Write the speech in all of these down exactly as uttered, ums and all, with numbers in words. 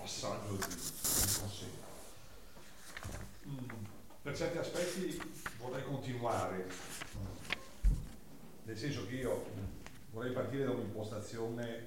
passaggio di, di consegna. Mm, per certi aspetti vorrei continuare, mm, nel senso che io vorrei partire da un'impostazione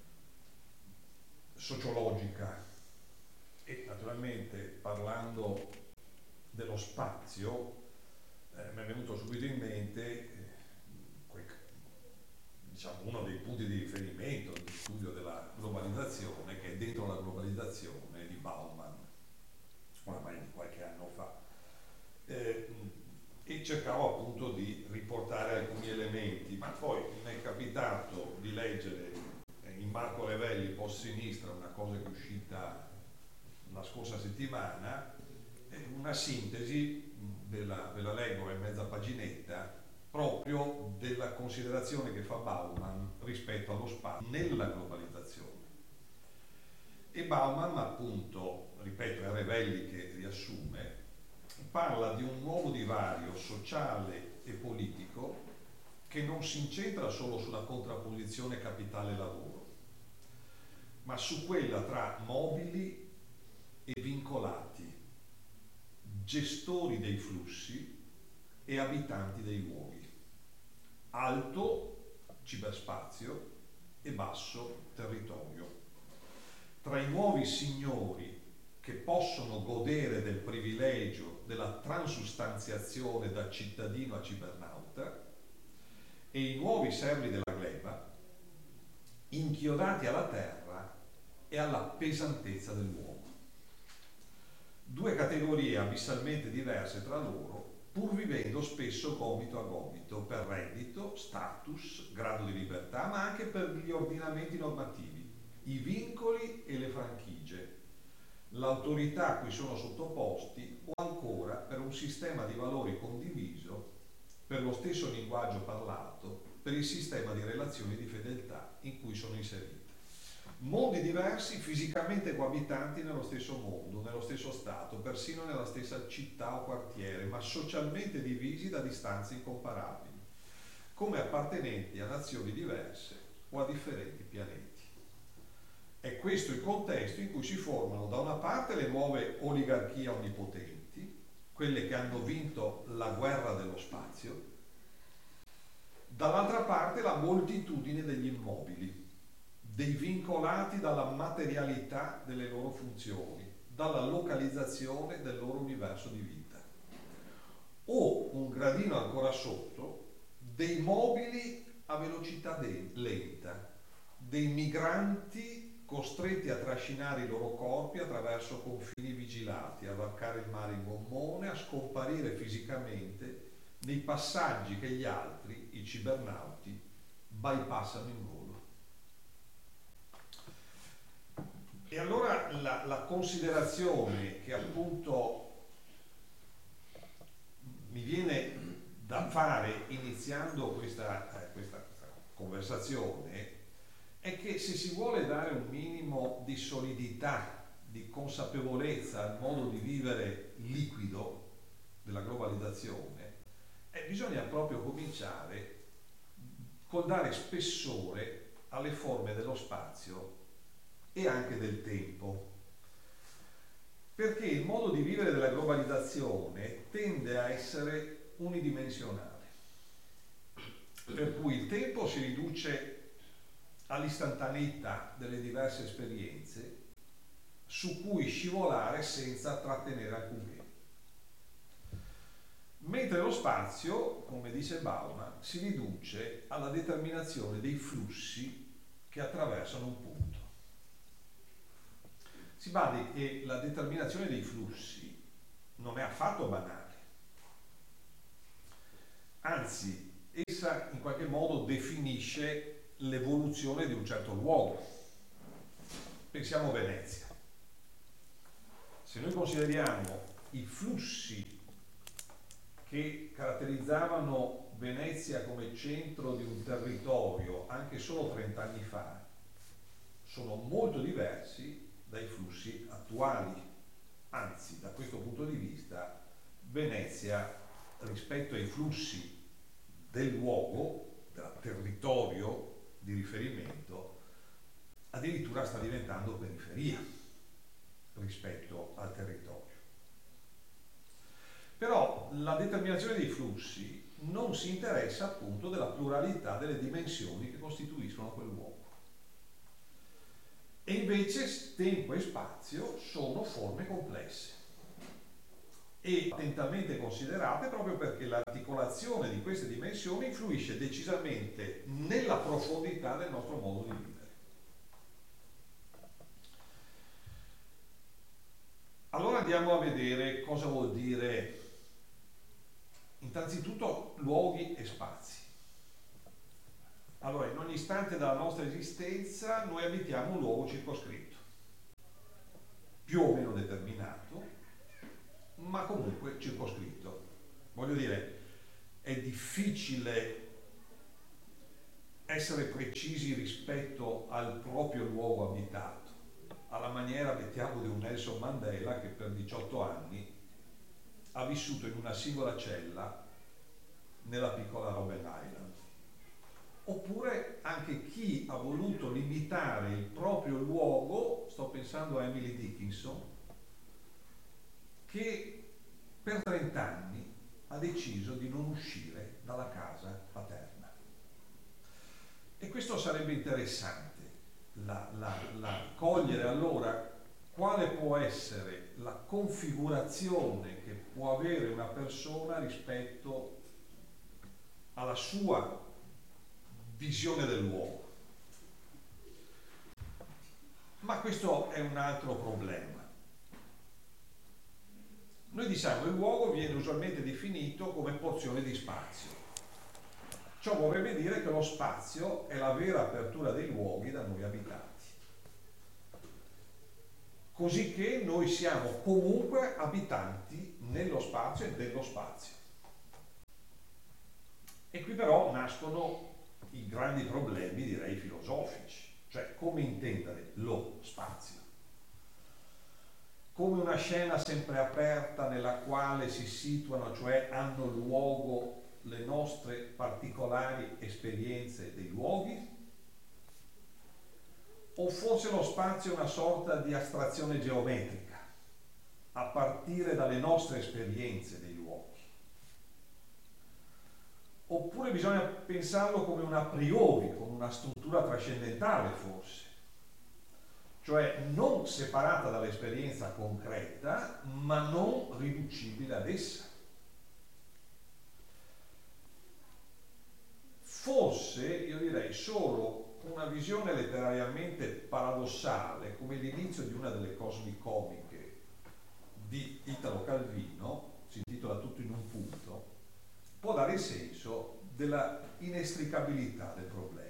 sociologica e naturalmente parlando dello spazio eh, mi è venuto subito in mente eh, quel, diciamo, uno dei punti di riferimento di studio della globalizzazione, che è Dentro la globalizzazione di Bauman, oramai di qualche anno fa, eh, e cercavo appunto di riportare alcuni elementi, ma poi mi è capitato di leggere in Marco Revelli Post Sinistra, una cosa che è uscita la scorsa settimana, una sintesi, della, ve la leggo, è mezza paginetta, proprio della considerazione che fa Bauman rispetto allo spazio nella globalizzazione. E Bauman, appunto, ripeto, è Revelli che riassume, parla di un nuovo divario sociale e politico che non si incentra solo sulla contrapposizione capitale-lavoro, ma su quella tra mobili e vincolati, gestori dei flussi e abitanti dei luoghi, alto ciberspazio e basso territorio, tra i nuovi signori che possono godere del privilegio della transustanziazione da cittadino a cibernauta e i nuovi servi della gleba inchiodati alla terra e alla pesantezza dell'uomo. Due categorie abissalmente diverse tra loro, pur vivendo spesso gomito a gomito per reddito, status, grado di libertà, ma anche per gli ordinamenti normativi, i vincoli e le franchigie, l'autorità a cui sono sottoposti o ancora per un sistema di valori condiviso, per lo stesso linguaggio parlato, per il sistema di relazioni di fedeltà in cui sono inseriti. Mondi diversi, fisicamente coabitanti nello stesso mondo, nello stesso stato, persino nella stessa città o quartiere, ma socialmente divisi da distanze incomparabili, come appartenenti a nazioni diverse o a differenti pianeti. È questo il contesto in cui si formano da una parte le nuove oligarchie onnipotenti, quelle che hanno vinto la guerra dello spazio, dall'altra parte la moltitudine degli immobili, dei vincolati dalla materialità delle loro funzioni, dalla localizzazione del loro universo di vita. O, un gradino ancora sotto, dei mobili a velocità de- lenta, dei migranti costretti a trascinare i loro corpi attraverso confini vigilati, a varcare il mare in gommone, a scomparire fisicamente nei passaggi che gli altri, i cibernauti, bypassano in volo. E allora la, la considerazione che appunto mi viene da fare iniziando questa, eh, questa, questa conversazione è che se si vuole dare un minimo di solidità, di consapevolezza al modo di vivere liquido della globalizzazione, eh, bisogna proprio cominciare col dare spessore alle forme dello spazio e anche del tempo, perché il modo di vivere della globalizzazione tende a essere unidimensionale, per cui il tempo si riduce all'istantaneità delle diverse esperienze su cui scivolare senza trattenere alcunché, mentre lo spazio, come dice Bauman, si riduce alla determinazione dei flussi che attraversano un punto. Si badi che la determinazione dei flussi non è affatto banale, anzi essa in qualche modo definisce l'evoluzione di un certo luogo. Pensiamo a Venezia. Se noi consideriamo i flussi che caratterizzavano Venezia come centro di un territorio anche solo trent'anni fa, sono molto diversi dai flussi attuali. Anzi, da questo punto di vista, Venezia, rispetto ai flussi del luogo, del territorio di riferimento, addirittura sta diventando periferia. rispetto al territorio. Però la determinazione dei flussi non si interessa appunto della pluralità delle dimensioni che costituiscono quel luogo. E invece tempo e spazio sono forme complesse e attentamente considerate proprio perché l'articolazione di queste dimensioni influisce decisamente nella profondità del nostro modo di vivere. Allora andiamo a vedere cosa vuol dire innanzitutto luoghi e spazi. Allora, in ogni istante della nostra esistenza noi abitiamo un luogo circoscritto, più o meno determinato, ma comunque circoscritto. Voglio dire, è difficile essere precisi rispetto al proprio luogo abitato, alla maniera, mettiamo, di un Nelson Mandela che per diciotto anni ha vissuto in una singola cella nella piccola Robben Island. Oppure anche chi ha voluto limitare il proprio luogo, sto pensando a Emily Dickinson, che per trenta anni ha deciso di non uscire dalla casa paterna. E questo sarebbe interessante, la, la, la, cogliere allora quale può essere la configurazione che può avere una persona rispetto alla sua visione del luogo. Ma questo è un altro problema. Noi diciamo che il luogo viene usualmente definito come porzione di spazio. Ciò vorrebbe dire che lo spazio è la vera apertura dei luoghi da noi abitati. Così che noi siamo comunque abitanti nello spazio e dello spazio. E qui però nascono i grandi problemi, direi, filosofici, cioè come intendere lo spazio. Come una scena sempre aperta nella quale si situano, cioè hanno luogo le nostre particolari esperienze dei luoghi? O forse lo spazio è una sorta di astrazione geometrica, a partire dalle nostre esperienze dei luoghi? Oppure bisogna pensarlo come un a priori, come una struttura trascendentale forse, cioè non separata dall'esperienza concreta, ma non riducibile ad essa. Forse, io direi, solo una visione letterariamente paradossale, come l'inizio di una delle cosmicomiche di Italo Calvino, si intitola Tutto in un punto, può dare il senso della inestricabilità del problema.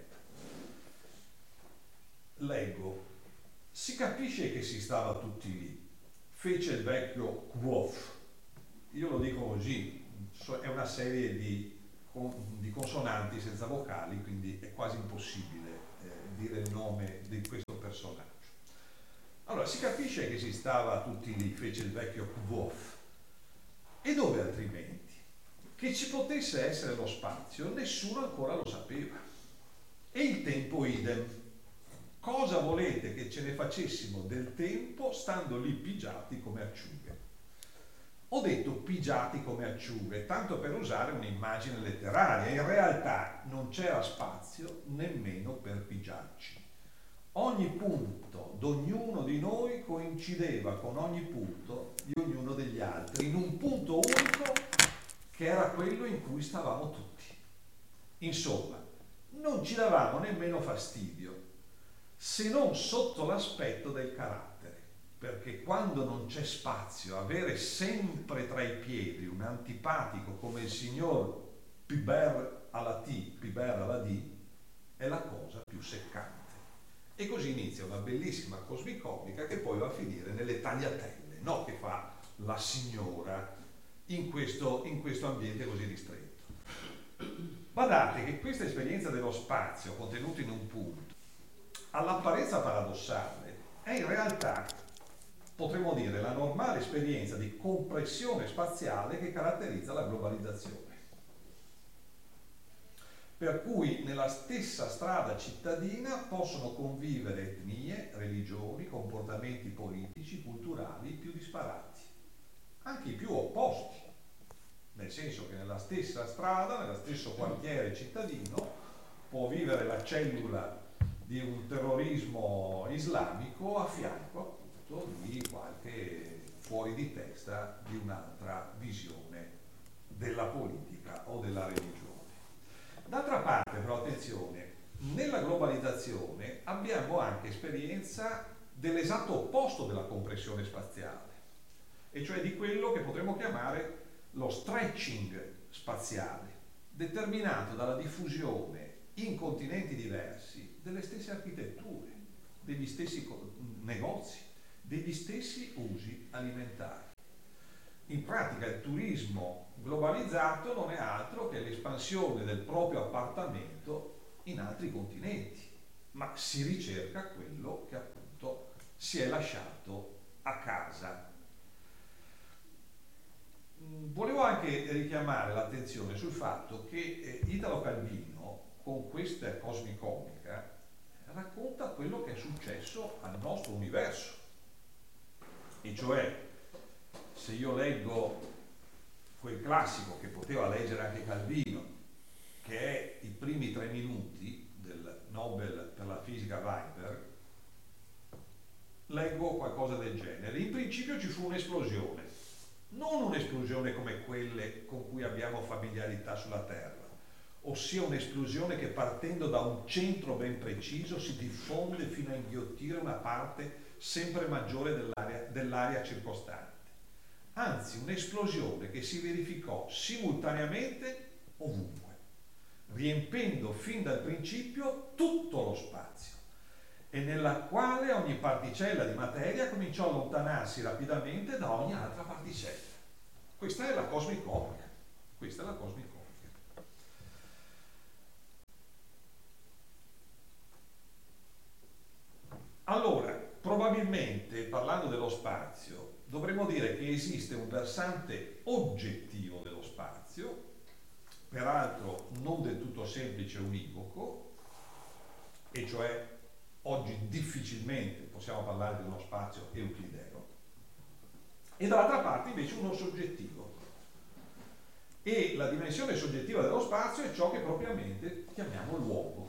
Leggo: si capisce che si stava tutti lì, fece il vecchio Quoth. Io lo dico così, è una serie di, di consonanti senza vocali, quindi è quasi impossibile eh, dire il nome di questo personaggio. Allora, si capisce che si stava tutti lì, fece il vecchio Quoth. E dove altrimenti? Che ci potesse essere lo spazio, nessuno ancora lo sapeva. E il tempo idem. Cosa volete che ce ne facessimo del tempo stando lì pigiati come acciughe? Ho detto pigiati come acciughe, tanto per usare un'immagine letteraria. In realtà non c'era spazio nemmeno per pigiarci. Ogni punto d'ognuno di noi coincideva con ogni punto di ognuno degli altri, in un punto unico che era quello in cui stavamo tutti. Insomma, non ci davamo nemmeno fastidio, se non sotto l'aspetto del carattere, perché quando non c'è spazio, avere sempre tra i piedi un antipatico come il signor Piber alla T, Piber alla D, è la cosa più seccante. E così inizia una bellissima cosmicomica che poi va a finire nelle tagliatelle, no? Che fa la signora in questo, in questo ambiente così ristretto. Badate che questa esperienza dello spazio contenuto in un punto, all'apparenza paradossale, è in realtà, potremmo dire, la normale esperienza di compressione spaziale che caratterizza la globalizzazione. Per cui nella stessa strada cittadina possono convivere etnie, religioni, religioni, comportamenti politici, culturali più disparati, anche i più opposti, nel senso che nella stessa strada, nello stesso quartiere cittadino, può vivere la cellula di un terrorismo islamico a fianco appunto di qualche fuori di testa di un'altra visione della politica o della religione. D'altra parte, però, attenzione, nella globalizzazione abbiamo anche esperienza dell'esatto opposto della compressione spaziale, e cioè di quello che potremmo chiamare lo stretching spaziale, determinato dalla diffusione in continenti diversi delle stesse architetture, degli stessi negozi, degli stessi usi alimentari. In pratica il turismo globalizzato non è altro che l'espansione del proprio appartamento in altri continenti, ma si ricerca quello che appunto si è lasciato a casa. Volevo anche richiamare l'attenzione sul fatto che eh, Italo Calvino, con questa cosmicomica, racconta quello che è successo al nostro universo. E cioè, se io leggo quel classico che poteva leggere anche Calvino, che è i primi tre minuti del Nobel per la fisica Weinberg, leggo qualcosa del genere. In principio ci fu un'esplosione, non un'esplosione come quelle con cui abbiamo familiarità sulla Terra, ossia un'esplosione che partendo da un centro ben preciso si diffonde fino a inghiottire una parte sempre maggiore dell'area, dell'area circostante. Anzi, un'esplosione che si verificò simultaneamente ovunque, riempendo fin dal principio tutto lo spazio, e nella quale ogni particella di materia cominciò a allontanarsi rapidamente da ogni altra particella. Questa è la cosmicomica. Questa è la cosmicomica. Allora, probabilmente, parlando dello spazio, dovremmo dire che esiste un versante oggettivo dello spazio, peraltro non del tutto semplice e univoco, e cioè oggi difficilmente possiamo parlare di uno spazio euclideo, e dall'altra parte invece uno soggettivo. E la dimensione soggettiva dello spazio è ciò che propriamente chiamiamo l'uomo.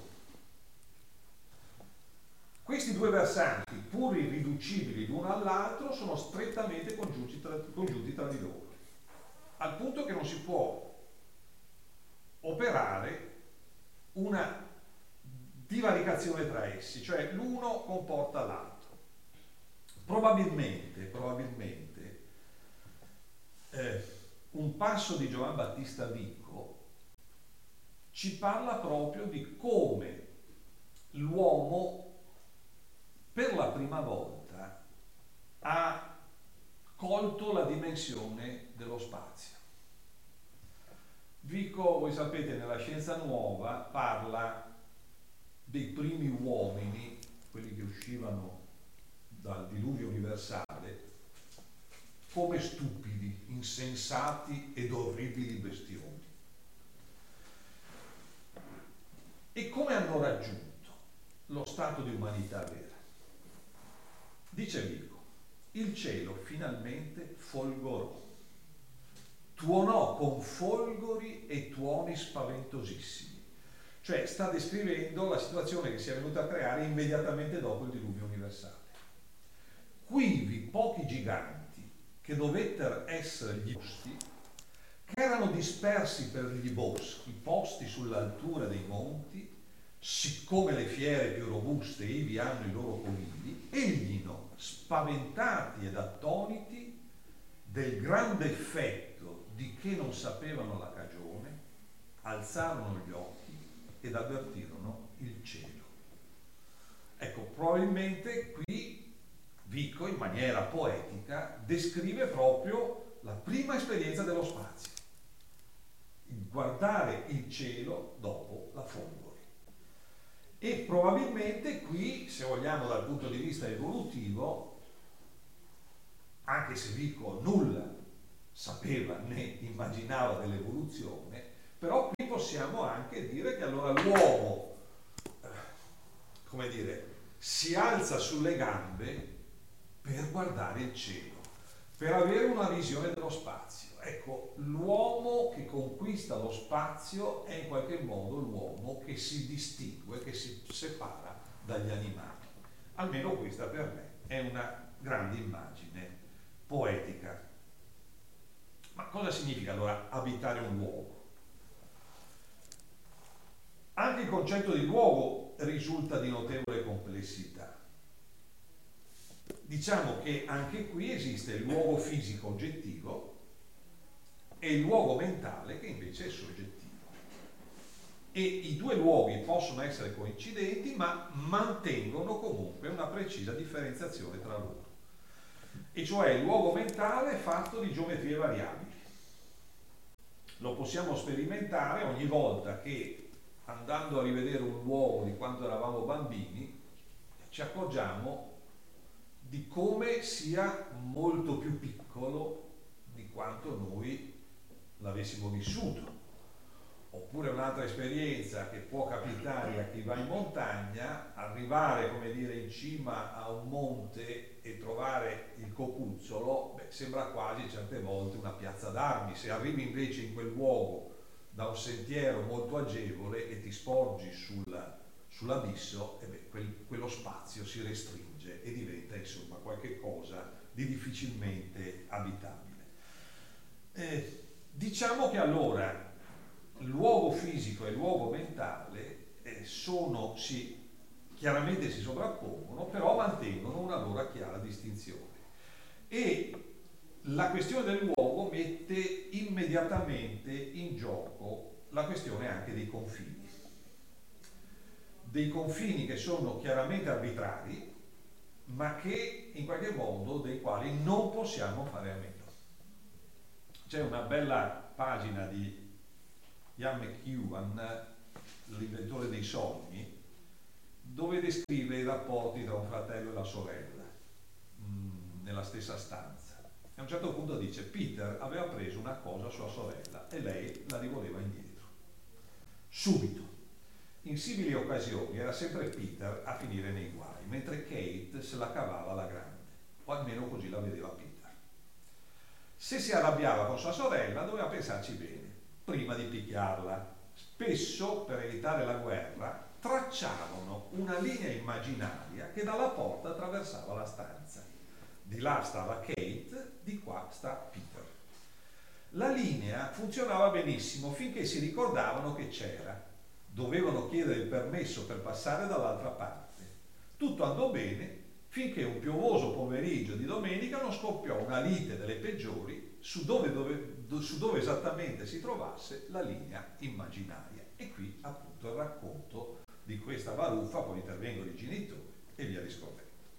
Questi due versanti, pur irriducibili l'uno all'altro, sono strettamente congiunti tra, congiunti tra di loro, al punto che non si può operare una divaricazione tra essi, cioè l'uno comporta l'altro. Probabilmente, probabilmente eh, un passo di Giovan Battista Vico ci parla proprio di come l'uomo per la prima volta ha colto la dimensione dello spazio. Vico, voi sapete, nella Scienza Nuova parla dei primi uomini, quelli che uscivano dal diluvio universale, come stupidi, insensati ed orribili bestioni. E come hanno raggiunto lo stato di umanità vera? Dice Vico, il cielo finalmente folgorò, tuonò con folgori e tuoni spaventosissimi. Cioè sta descrivendo la situazione che si è venuta a creare immediatamente dopo il diluvio universale. Quivi pochi giganti che dovettero essere gli boschi, che erano dispersi per gli boschi, posti sull'altura dei monti, siccome le fiere più robuste ivi hanno i loro conigli, eglino, spaventati ed attoniti del grande effetto di che non sapevano la cagione, alzarono gli occhi ed avvertirono il cielo. Ecco, probabilmente qui Vico, in maniera poetica, descrive proprio la prima esperienza dello spazio, il guardare il cielo dopo la folgore. E probabilmente qui, se vogliamo dal punto di vista evolutivo, anche se Vico nulla sapeva né immaginava dell'evoluzione, però qui possiamo anche dire che allora l'uomo, come dire, si alza sulle gambe per guardare il cielo, per avere una visione dello spazio. Ecco, l'uomo che conquista lo spazio è in qualche modo l'uomo che si distingue, che si separa dagli animali. Almeno questa per me è una grande immagine poetica. Ma cosa significa allora abitare un luogo? Anche il concetto di luogo risulta di notevole complessità. Diciamo che anche qui esiste il luogo fisico oggettivo e il luogo mentale che invece è soggettivo. E i due luoghi possono essere coincidenti, ma mantengono comunque una precisa differenziazione tra loro. E cioè il luogo mentale è fatto di geometrie variabili. Lo possiamo sperimentare ogni volta che, andando a rivedere un luogo di quando eravamo bambini, ci accorgiamo di come sia molto più piccolo di quanto noi l'avessimo vissuto. Oppure un'altra esperienza che può capitare a chi va in montagna, arrivare, come dire, in cima a un monte e trovare il cocuzzolo, beh, sembra quasi certe volte una piazza d'armi. Se arrivi invece in quel luogo da un sentiero molto agevole e ti sporgi sul, sull'abisso, eh beh, quel, quello spazio si restringe e diventa insomma qualche cosa di difficilmente abitabile. Eh, diciamo che allora il luogo fisico e il luogo mentale eh, sono, sì, chiaramente si sovrappongono, però mantengono una loro chiara distinzione. E la questione del luogo mette immediatamente in gioco la questione anche dei confini. Dei confini che sono chiaramente arbitrari, ma che in qualche modo dei quali non possiamo fare a meno. C'è una bella pagina di Ian McEwan, l'inventore dei sogni, dove descrive i rapporti tra un fratello e la sorella mh, nella stessa stanza. E a un certo punto dice: Peter aveva preso una cosa a sua sorella e lei la rivoleva indietro. Subito. In simili occasioni era sempre Peter a finire nei guai, mentre Kate se la cavava alla grande, o almeno così la vedeva Peter. Se si arrabbiava con sua sorella doveva pensarci bene prima di picchiarla. Spesso, per evitare la guerra, tracciavano una linea immaginaria che dalla porta attraversava la stanza. Di là stava Kate, di qua sta Peter. La linea funzionava benissimo finché si ricordavano che c'era. Dovevano chiedere il permesso per passare dall'altra parte. Tutto andò bene finché un piovoso pomeriggio di domenica non scoppiò una lite delle peggiori su dove, dove, su dove esattamente si trovasse la linea immaginaria. E qui appunto il racconto di questa baruffa, poi intervengono i genitori e via discorrendo.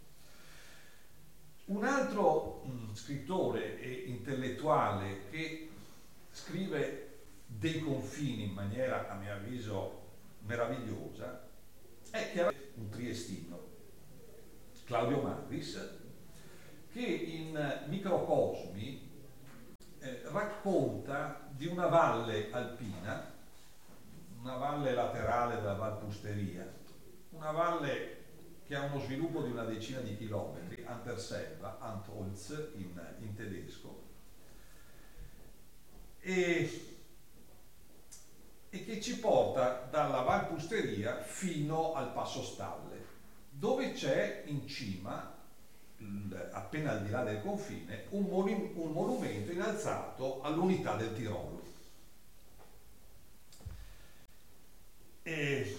Un altro mh, scrittore e intellettuale che scrive dei confini in maniera, a mio avviso, meravigliosa è chiaramente un triestino, Claudio Magris, che in Microcosmi eh, racconta di una valle alpina, una valle laterale della Valpusteria, una valle che ha uno sviluppo di una decina di chilometri, Anterselva, Antholz in, in tedesco, e, e che ci porta dalla Valpusteria fino al Passo Stalle, dove c'è in cima, appena al di là del confine, un, monu- un monumento innalzato all'unità del Tirolo. E,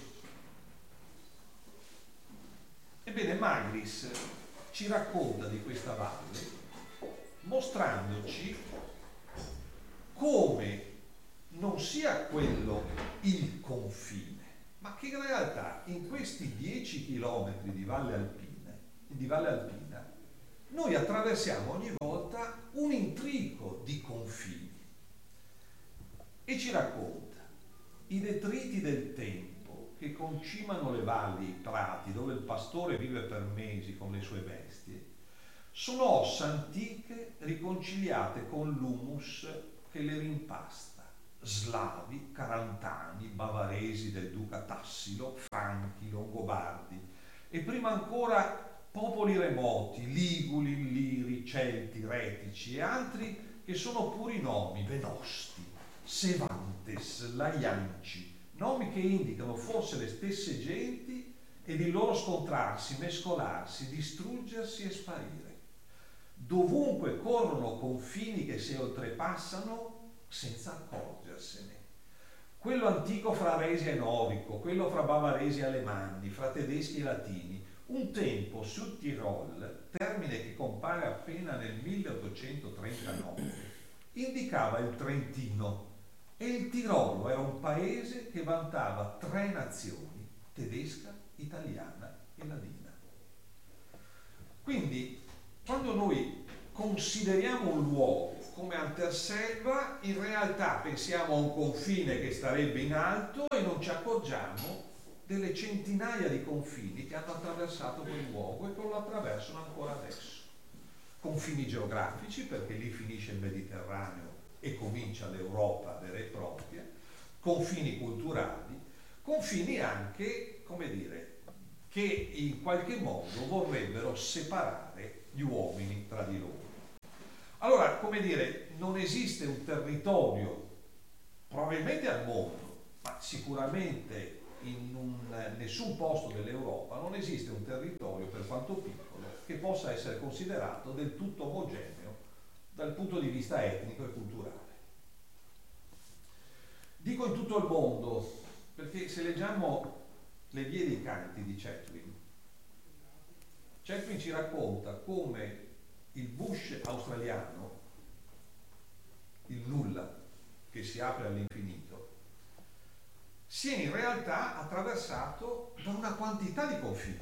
ebbene, Magris ci racconta di questa valle mostrandoci come non sia quello il confine, ma che in realtà in questi dieci chilometri di Valle Alpina, di Valle Alpina noi attraversiamo ogni volta un intrico di confini. E ci racconta i detriti del tempo che concimano le valli, i prati, dove il pastore vive per mesi con le sue bestie, sono ossa antiche riconciliate con l'humus che le rimpasta. Slavi, carantani, bavaresi del duca Tassilo, franchi, longobardi e prima ancora popoli remoti, Liguri, Illiri, Celti, Retici e altri che sono puri nomi, Venosti, Sevantes, Laianci, nomi che indicano forse le stesse genti ed il loro scontrarsi, mescolarsi, distruggersi e sparire. Dovunque corrono confini che si oltrepassano senza accorgersene. Quello antico fra Resi e Novico, quello fra Bavaresi e Alemanni, fra tedeschi e latini. Un tempo Süd Tirol, termine che compare appena nel milleottocentotrentanove, indicava il Trentino e il Tirolo era un paese che vantava tre nazioni, tedesca, italiana e ladina. Quindi, quando noi consideriamo un luogo come Anterselva, in realtà pensiamo a un confine che starebbe in alto e non ci accorgiamo delle centinaia di confini che hanno attraversato quel luogo e che lo attraversano ancora adesso. Confini geografici, perché lì finisce il Mediterraneo e comincia l'Europa vera e propria, confini culturali, confini anche, come dire, che in qualche modo vorrebbero separare gli uomini tra di loro. Allora, come dire, non esiste un territorio, probabilmente al mondo, ma sicuramente in un, nessun posto dell'Europa, non esiste un territorio, per quanto piccolo, che possa essere considerato del tutto omogeneo dal punto di vista etnico e culturale. Dico in tutto il mondo, perché se leggiamo le vie dei canti di Chatwin, Chatwin ci racconta come il bush australiano, il nulla che si apre all'infinito, sia in realtà attraversato da una quantità di confini.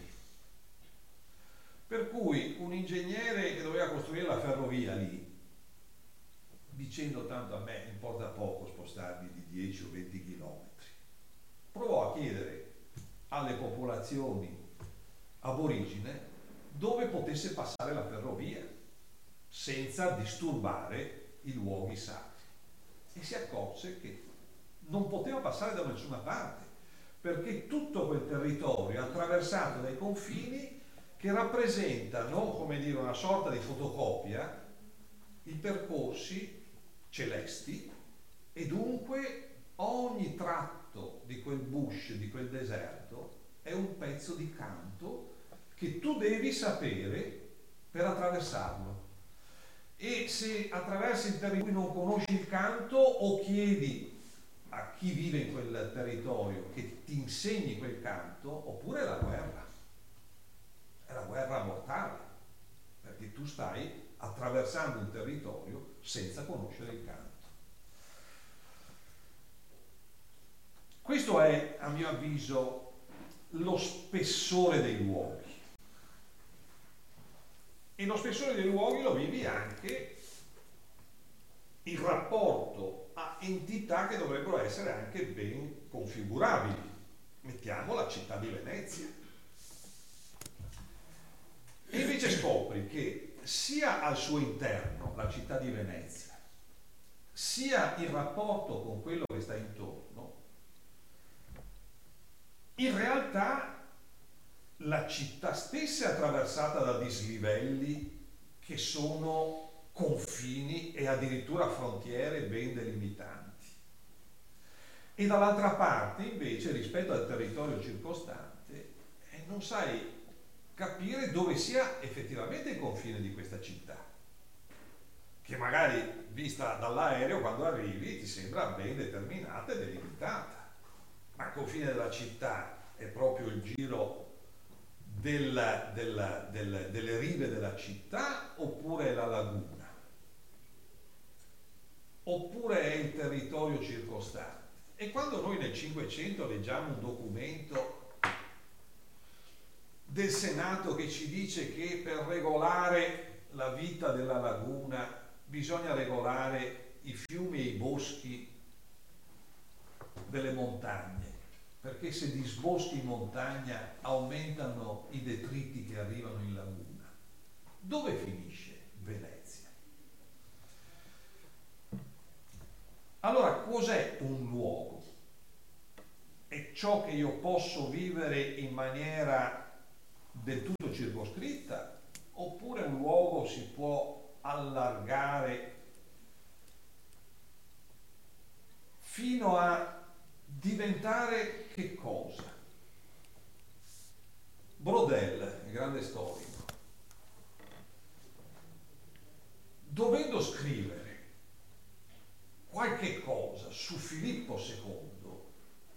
Per cui un ingegnere che doveva costruire la ferrovia lì, dicendo tanto a me importa poco spostarmi di dieci o venti chilometri, provò a chiedere alle popolazioni aborigene dove potesse passare la ferrovia senza disturbare i luoghi sacri, e si accorse che non poteva passare da nessuna parte, perché tutto quel territorio è attraversato dai confini che rappresentano, come dire, una sorta di fotocopia, i percorsi celesti, e dunque ogni tratto di quel bush, di quel deserto, è un pezzo di canto che tu devi sapere per attraversarlo. E se attraversi il territorio non conosci il canto, o chiedi a chi vive in quel territorio che ti insegni quel canto, oppure è la guerra. È la guerra mortale, perché tu stai attraversando un territorio senza conoscere il canto. Questo è, a mio avviso, lo spessore dei luoghi. E lo spessore dei luoghi lo vivi anche il rapporto a entità che dovrebbero essere anche ben configurabili. Mettiamo la città di Venezia. E invece scopri che sia al suo interno, la città di Venezia, sia in rapporto con quello che sta intorno, in realtà la città stessa è attraversata da dislivelli che sono confini e addirittura frontiere ben delimitanti. E dall'altra parte, invece, rispetto al territorio circostante, eh, non sai capire dove sia effettivamente il confine di questa città, che magari vista dall'aereo quando arrivi ti sembra ben determinata e delimitata, ma il confine della città è proprio il giro del, del, del, delle rive della città, oppure è la laguna, oppure è il territorio circostante. E quando noi nel Cinquecento leggiamo un documento del Senato che ci dice che per regolare la vita della laguna bisogna regolare i fiumi e i boschi delle montagne, perché se disboschi in montagna aumentano i detriti che arrivano in laguna, dove finisce Venezia? Allora, cos'è un luogo? È ciò che io posso vivere in maniera del tutto circoscritta, oppure un luogo si può allargare fino a diventare che cosa? Braudel, il grande storico, dovendo scrivere qualche cosa su Filippo secondo,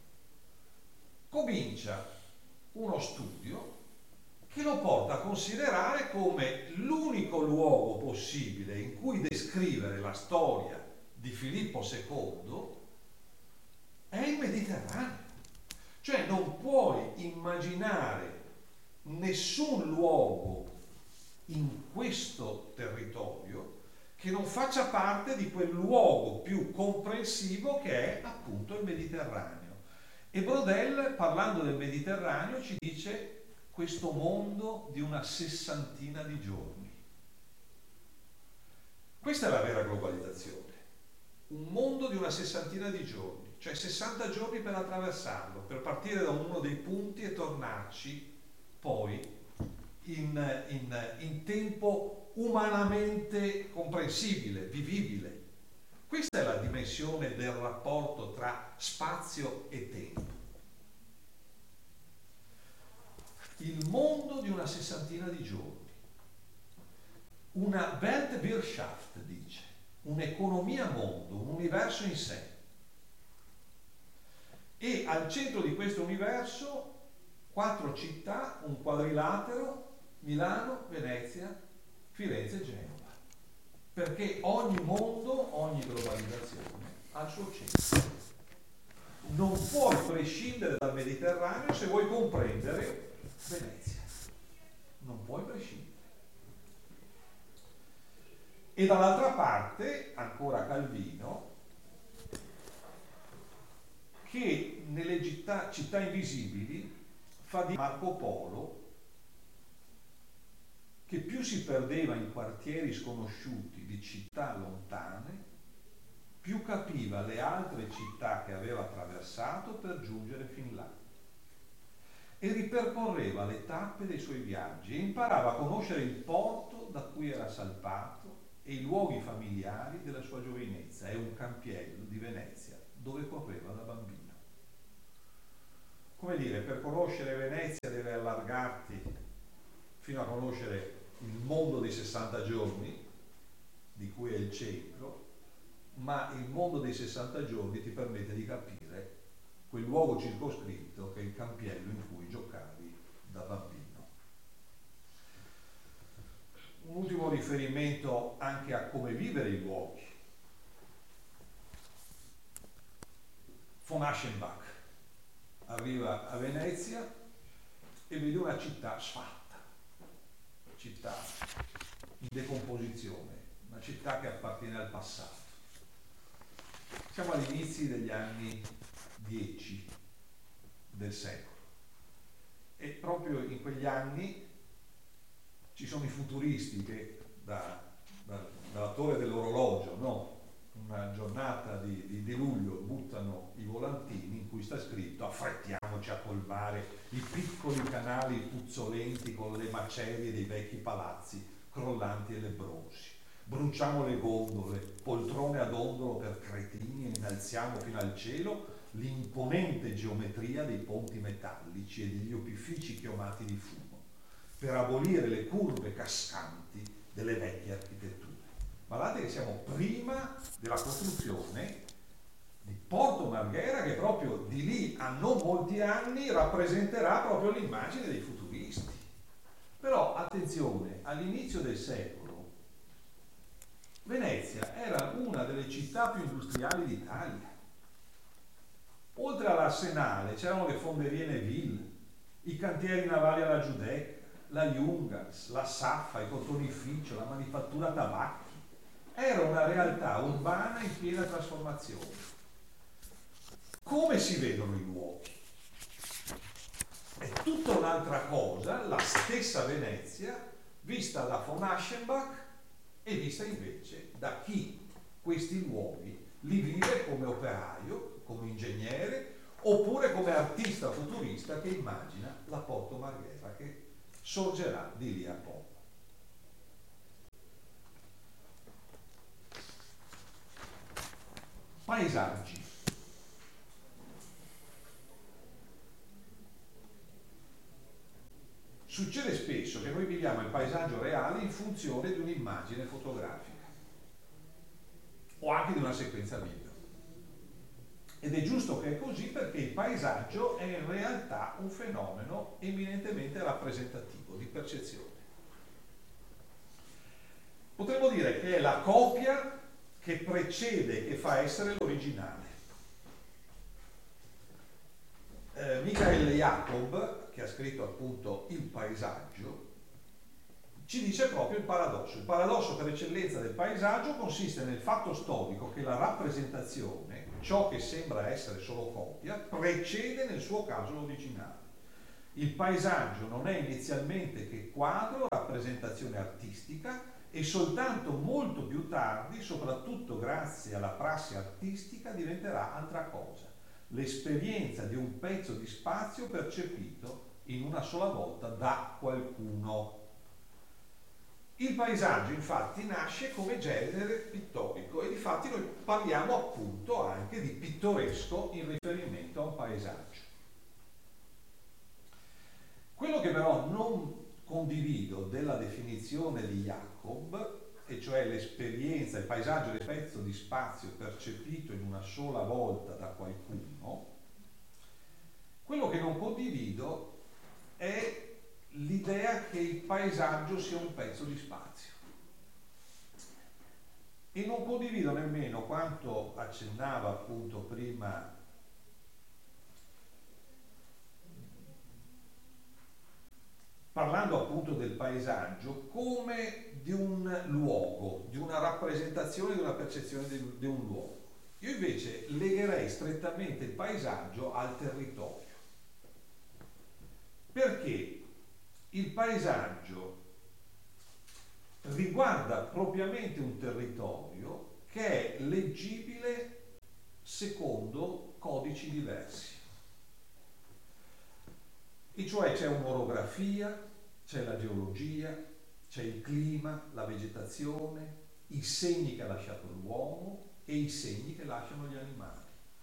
comincia uno studio che lo porta a considerare come l'unico luogo possibile in cui descrivere la storia di Filippo secondo è il Mediterraneo. Cioè non puoi immaginare nessun luogo in questo territorio che non faccia parte di quel luogo più comprensivo che è appunto il Mediterraneo. E Braudel, parlando del Mediterraneo, ci dice questo mondo di una sessantina di giorni. Questa è la vera globalizzazione, un mondo di una sessantina di giorni, cioè sessanta giorni per attraversarlo, per partire da uno dei punti e tornarci poi in, in, in tempo umanamente comprensibile, vivibile. Questa è la dimensione del rapporto tra spazio e tempo. Il mondo di una sessantina di giorni. Una Weltwirtschaft, dice, un'economia mondo, un universo in sé. E al centro di questo universo quattro città, un quadrilatero, Milano, Venezia, Firenze e Genova. Perché ogni mondo, ogni globalizzazione ha il suo centro. Non puoi prescindere dal Mediterraneo se vuoi comprendere Venezia. Non puoi prescindere. E dall'altra parte, ancora Calvino, che nelle città, città invisibili fa di Marco Polo, che più si perdeva in quartieri sconosciuti di città lontane, più capiva le altre città che aveva attraversato per giungere fin là. E ripercorreva le tappe dei suoi viaggi e imparava a conoscere il porto da cui era salpato e i luoghi familiari della sua giovinezza. È un campiello di Venezia dove correva da bambino. Come dire, per conoscere Venezia devi allargarti fino a conoscere il mondo dei sessanta giorni, di cui è il centro, ma il mondo dei sessanta giorni ti permette di capire quel luogo circoscritto che è il campiello in cui giocavi da bambino. Un ultimo riferimento anche a come vivere i luoghi. Von Aschenbach arriva a Venezia e vede una città sfatta, città in decomposizione, una città che appartiene al passato. Siamo agli inizi degli anni dieci del secolo e proprio in quegli anni ci sono i futuristi che da, da, dalla torre dell'orologio, no? Una giornata di, di, di luglio buttano i volantini in cui sta scritto: affrettiamoci a colmare i piccoli canali puzzolenti con le macerie dei vecchi palazzi crollanti e lebbrosi, bruciamo le gondole, poltrone ad ondolo per cretini, e innalziamo fino al cielo l'imponente geometria dei ponti metallici e degli opifici chiomati di fumo, per abolire le curve cascanti delle vecchie architetture. Guardate che siamo prima della costruzione di Porto Marghera, che proprio di lì a non molti anni rappresenterà proprio l'immagine dei futuristi. Però attenzione, all'inizio del secolo Venezia era una delle città più industriali d'Italia. Oltre all'arsenale c'erano le fonderie Neville, i cantieri navali alla Giudecca, la Jungars, la Saffa, il cotonificio, la manifattura tabacchi. Era una realtà urbana in piena trasformazione. Come si vedono i luoghi? È tutta un'altra cosa la stessa Venezia vista da von Aschenbach e vista invece da chi questi luoghi li vive come operaio, come ingegnere, oppure come artista futurista che immagina la Porto Marghera che sorgerà di lì a poco. Paesaggi. Succede spesso che noi viviamo il paesaggio reale in funzione di un'immagine fotografica o anche di una sequenza video. Ed è giusto che è così, perché il paesaggio è in realtà un fenomeno eminentemente rappresentativo di percezione. Potremmo dire che è la copia che precede, che fa essere l'originale. Eh, Michael Jacob, che ha scritto appunto Il paesaggio, ci dice proprio il paradosso. Il paradosso per eccellenza del paesaggio consiste nel fatto storico che la rappresentazione, ciò che sembra essere solo copia, precede nel suo caso l'originale. Il paesaggio non è inizialmente che quadro, rappresentazione artistica, e soltanto molto più tardi, soprattutto grazie alla prassi artistica, diventerà altra cosa: l'esperienza di un pezzo di spazio percepito in una sola volta da qualcuno. Il paesaggio infatti nasce come genere pittorico e difatti noi parliamo appunto anche di pittoresco in riferimento a un paesaggio. Quello che però non condivido della definizione di Jacob, e cioè l'esperienza, il paesaggio del pezzo di spazio percepito in una sola volta da qualcuno, quello che non condivido è l'idea che il paesaggio sia un pezzo di spazio. E non condivido nemmeno quanto accennava appunto prima parlando appunto del paesaggio come di un luogo, di una rappresentazione, di una percezione di, di un luogo. Io invece legherei strettamente il paesaggio al territorio, perché il paesaggio riguarda propriamente un territorio che è leggibile secondo codici diversi. E cioè c'è un'orografia, c'è la geologia, c'è il clima, la vegetazione, i segni che ha lasciato l'uomo e i segni che lasciano gli animali.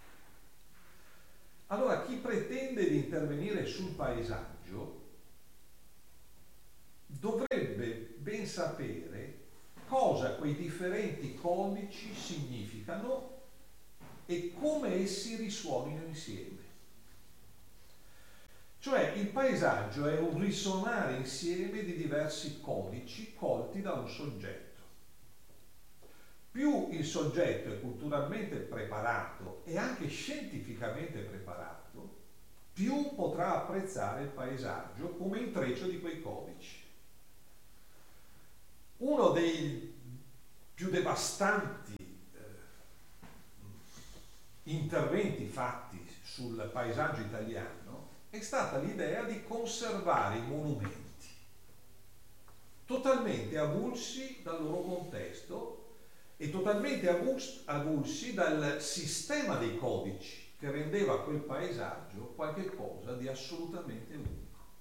Allora, chi pretende di intervenire sul paesaggio dovrebbe ben sapere cosa quei differenti codici significano e come essi risuonino insieme. Cioè il paesaggio è un risuonare insieme di diversi codici colti da un soggetto. Più il soggetto è culturalmente preparato e anche scientificamente preparato, più potrà apprezzare il paesaggio come intreccio di quei codici. Uno dei più devastanti eh, interventi fatti sul paesaggio italiano è stata l'idea di conservare i monumenti totalmente avulsi dal loro contesto e totalmente avulsi, avulsi dal sistema dei codici che rendeva quel paesaggio qualche cosa di assolutamente unico.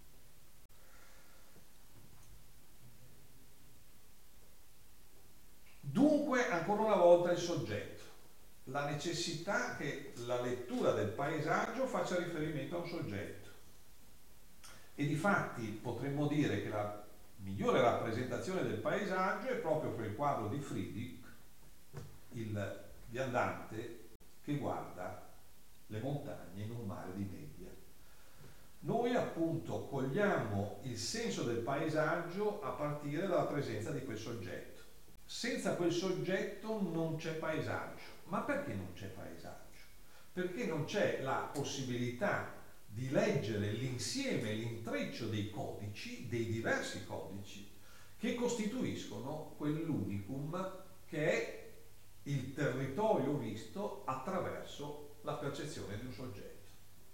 Dunque, ancora una volta il soggetto, la necessità che la lettura del paesaggio faccia riferimento a un soggetto. E difatti potremmo dire che la migliore rappresentazione del paesaggio è proprio quel quadro di Friedrich, il viandante che guarda le montagne in un mare di nebbia. Noi appunto cogliamo il senso del paesaggio a partire dalla presenza di quel soggetto. Senza quel soggetto non c'è paesaggio. Ma perché non c'è paesaggio? Perché non c'è la possibilità di leggere l'insieme, l'intreccio dei codici, dei diversi codici, che costituiscono quell'unicum che è il territorio visto attraverso la percezione di un soggetto.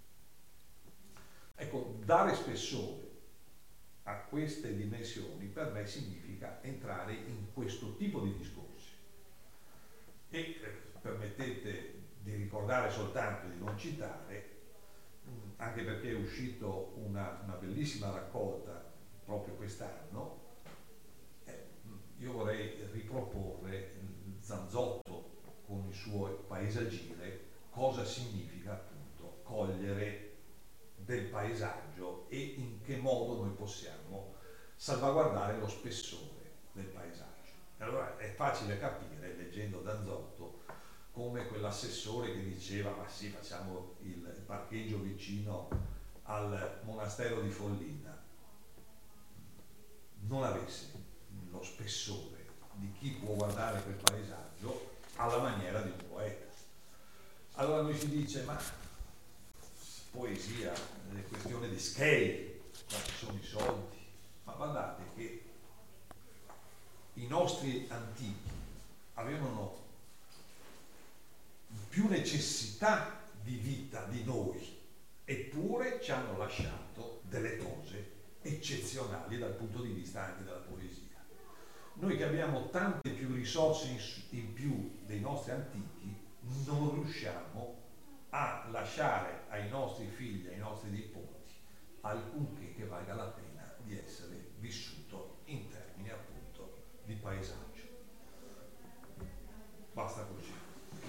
Ecco, dare spessore a queste dimensioni per me significa entrare in questo tipo di discorsi. E eh, permettete di ricordare soltanto, di non citare, anche perché è uscito una, una bellissima raccolta proprio quest'anno, eh, io vorrei riproporre Zanzotto con il suo paesagire, cosa significa appunto cogliere del paesaggio e in che modo noi possiamo salvaguardare lo spessore del paesaggio. Allora è facile capire, leggendo Danzotto, come quell'assessore che diceva ma sì, facciamo il parcheggio vicino al monastero di Follina, non avesse lo spessore di chi può guardare quel paesaggio alla maniera di un poeta. Allora lui ci dice ma poesia, è questione di scale, ma ci sono i soldi, ma guardate che i nostri antichi avevano più necessità di vita di noi, eppure ci hanno lasciato delle cose eccezionali dal punto di vista anche della poesia. Noi che abbiamo tante più risorse in, in più dei nostri antichi, non riusciamo a lasciare ai nostri figli, ai nostri nipoti, alcunché che valga la pena di essere vissuto